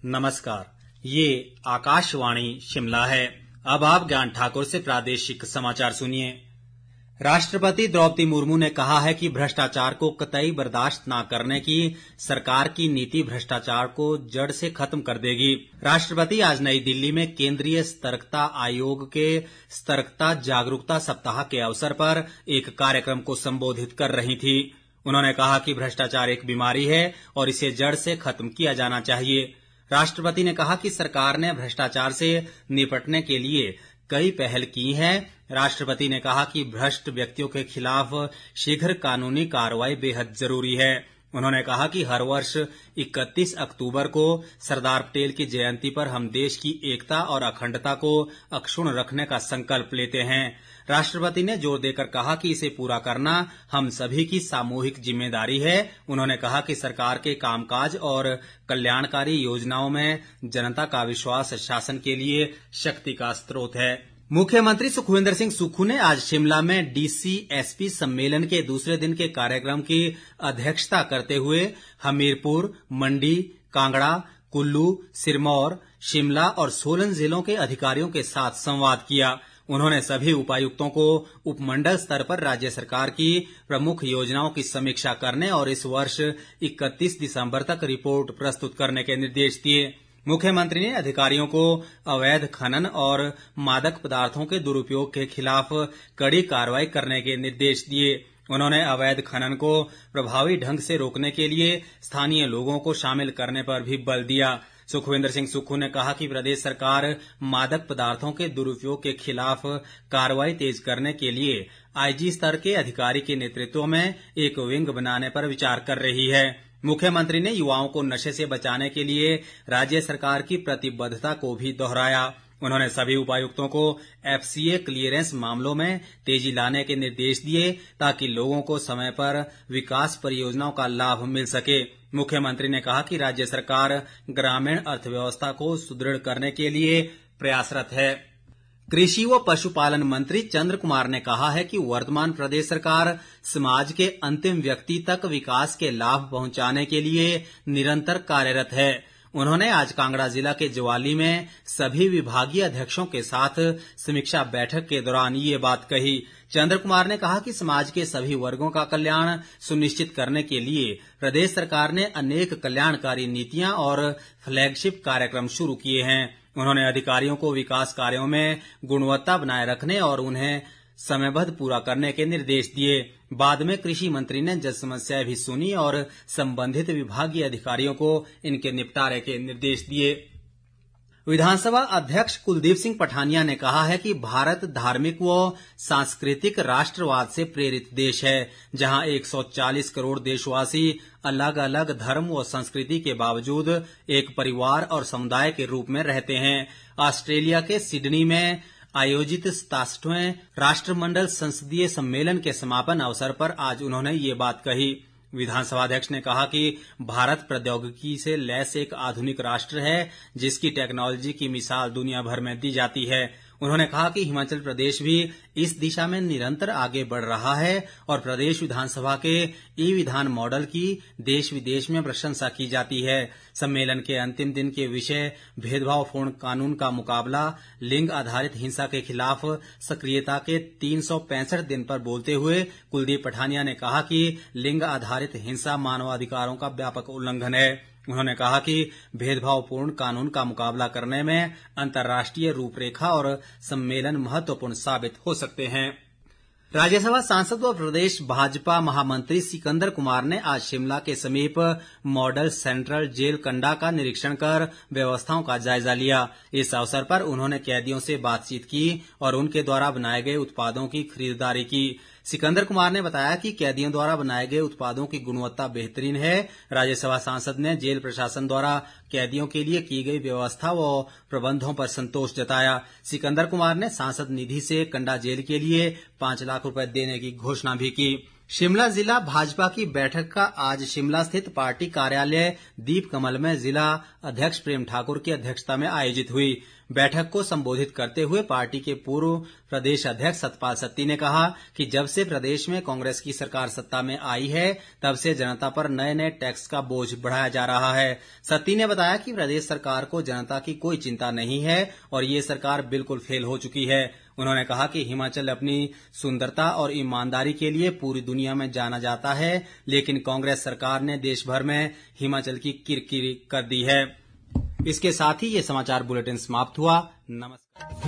नमस्कार, ये आकाशवाणी शिमला है। अब आप ज्ञान ठाकुर से प्रादेशिक समाचार सुनिए। राष्ट्रपति द्रौपदी मुर्मू ने कहा है कि भ्रष्टाचार को कतई बर्दाश्त न करने की सरकार की नीति भ्रष्टाचार को जड़ से खत्म कर देगी। राष्ट्रपति आज नई दिल्ली में केंद्रीय सतर्कता आयोग के सतर्कता जागरूकता सप्ताह के अवसर पर एक कार्यक्रम को संबोधित कर रही थी। उन्होंने कहा कि भ्रष्टाचार एक बीमारी है और इसे जड़ से खत्म किया जाना चाहिए। राष्ट्रपति ने कहा कि सरकार ने भ्रष्टाचार से निपटने के लिए कई पहल की हैं। राष्ट्रपति ने कहा कि भ्रष्ट व्यक्तियों के खिलाफ शीघ्र कानूनी कार्रवाई बेहद जरूरी है। उन्होंने कहा कि हर वर्ष 31 अक्टूबर को सरदार पटेल की जयंती पर हम देश की एकता और अखंडता को अक्षुण्ण रखने का संकल्प लेते हैं। राष्ट्रपति ने जोर देकर कहा कि इसे पूरा करना हम सभी की सामूहिक जिम्मेदारी है। उन्होंने कहा कि सरकार के कामकाज और कल्याणकारी योजनाओं में जनता का विश्वास शासन के लिए शक्ति का स्रोत है। मुख्यमंत्री सुखविंदर सिंह सुक्खू ने आज शिमला में डीसीएसपी सम्मेलन के दूसरे दिन के कार्यक्रम की अध्यक्षता करते हुए हमीरपुर, मंडी, कांगड़ा, कुल्लू, सिरमौर, शिमला और सोलन जिलों के अधिकारियों के साथ संवाद किया। उन्होंने सभी उपायुक्तों को उपमंडल स्तर पर राज्य सरकार की प्रमुख योजनाओं की समीक्षा करने और इस वर्ष 31 दिसंबर तक रिपोर्ट प्रस्तुत करने के निर्देश दिए। मुख्यमंत्री ने अधिकारियों को अवैध खनन और मादक पदार्थों के दुरुपयोग के खिलाफ कड़ी कार्रवाई करने के निर्देश दिए। उन्होंने अवैध खनन को प्रभावी ढंग से रोकने के लिए स्थानीय लोगों को शामिल करने पर भी बल दिया। सुखविंदर सिंह सुक्खू ने कहा कि प्रदेश सरकार मादक पदार्थों के दुरुपयोग के खिलाफ कार्रवाई तेज करने के लिए आईजी स्तर के अधिकारी के नेतृत्व में एक विंग बनाने पर विचार कर रही है। मुख्यमंत्री ने युवाओं को नशे से बचाने के लिए राज्य सरकार की प्रतिबद्धता को भी दोहराया। उन्होंने सभी उपायुक्तों को एफसीए क्लियरेंस मामलों में तेजी लाने के निर्देश दिए ताकि लोगों को समय पर विकास परियोजनाओं का लाभ मिल सके। मुख्यमंत्री ने कहा कि राज्य सरकार ग्रामीण अर्थव्यवस्था को सुदृढ़ करने के लिए प्रयासरत है। कृषि व पशुपालन मंत्री चंद्र कुमार ने कहा है कि वर्तमान प्रदेश सरकार समाज के अंतिम व्यक्ति तक विकास के लाभ पहुंचाने के लिए निरंतर कार्यरत है। उन्होंने आज कांगड़ा जिला के ज्वाली में सभी विभागीय अध्यक्षों के साथ समीक्षा बैठक के दौरान ये बात कही। चंद्र कुमार ने कहा कि समाज के सभी वर्गों का कल्याण सुनिश्चित करने के लिए प्रदेश सरकार ने अनेक कल्याणकारी नीतियां और फ्लैगशिप कार्यक्रम शुरू किए हैं। उन्होंने अधिकारियों को विकास कार्यों में गुणवत्ता बनाए रखने और उन्हें समयबद्ध पूरा करने के निर्देश दिए। बाद में कृषि मंत्री ने जन समस्याएं भी सुनी और संबंधित विभागीय अधिकारियों को इनके निपटारे के निर्देश दिए। विधानसभा अध्यक्ष कुलदीप सिंह पठानिया ने कहा है कि भारत धार्मिक व सांस्कृतिक राष्ट्रवाद से प्रेरित देश है, जहां 140 करोड़ देशवासी अलग अलग धर्म व संस्कृति के बावजूद एक परिवार और समुदाय के रूप में रहते हैं। ऑस्ट्रेलिया के सिडनी में आयोजित 67वें राष्ट्रमंडल संसदीय सम्मेलन के समापन अवसर पर आज उन्होंने ये बात कही। विधानसभा अध्यक्ष ने कहा कि भारत प्रौद्योगिकी से लैस एक आधुनिक राष्ट्र है, जिसकी टेक्नोलॉजी की मिसाल दुनिया भर में दी जाती है। उन्होंने कहा कि हिमाचल प्रदेश भी इस दिशा में निरंतर आगे बढ़ रहा है और प्रदेश विधानसभा के ई विधान मॉडल की देश विदेश में प्रशंसा की जाती है। सम्मेलन के अंतिम दिन के विषय भेदभावपूर्ण कानून का मुकाबला, लिंग आधारित हिंसा के खिलाफ सक्रियता के 365 दिन पर बोलते हुए कुलदीप पठानिया ने कहा कि लिंग आधारित हिंसा मानवाधिकारों का व्यापक उल्लंघन है। उन्होंने कहा कि भेदभावपूर्ण कानून का मुकाबला करने में अंतर्राष्ट्रीय रूपरेखा और सम्मेलन महत्वपूर्ण साबित हो सकते हैं। राज्यसभा सांसद व प्रदेश भाजपा महामंत्री सिकंदर कुमार ने आज शिमला के समीप मॉडल सेंट्रल जेल कंडा का निरीक्षण कर व्यवस्थाओं का जायजा लिया। इस अवसर पर उन्होंने कैदियों से बातचीत की और उनके द्वारा बनाए गए उत्पादों की खरीदारी की। सिकंदर कुमार ने बताया कि कैदियों द्वारा बनाए गए उत्पादों की गुणवत्ता बेहतरीन है। राज्यसभा सांसद ने जेल प्रशासन द्वारा कैदियों के लिए की गई व्यवस्था व प्रबंधों पर संतोष जताया। सिकंदर कुमार ने सांसद निधि से कंडा जेल के लिए 5 लाख रुपए देने की घोषणा भी की। शिमला जिला भाजपा की बैठक का आज शिमला स्थित पार्टी कार्यालय दीप कमल में जिला अध्यक्ष प्रेम ठाकुर की अध्यक्षता में आयोजित हुई। बैठक को संबोधित करते हुए पार्टी के पूर्व प्रदेश अध्यक्ष सतपाल सत्ती ने कहा कि जब से प्रदेश में कांग्रेस की सरकार सत्ता में आई है तब से जनता पर नए नए टैक्स का बोझ बढ़ाया जा रहा है। सत्ती ने बताया कि प्रदेश सरकार को जनता की कोई चिंता नहीं है और ये सरकार बिल्कुल फेल हो चुकी है। उन्होंने कहा कि हिमाचल अपनी सुंदरता और ईमानदारी के लिए पूरी दुनिया में जाना जाता है, लेकिन कांग्रेस सरकार ने देश भर में हिमाचल की किरकिरी कर दी है। इसके साथ ही ये समाचार बुलेटिन समाप्त हुआ। नमस्कार।